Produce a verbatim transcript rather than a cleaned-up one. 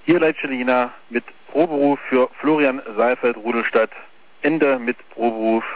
Hier Leitstelle Jena mit Proberuf für Florian Seifeld, Rudelstadt. Ende mit Proberuf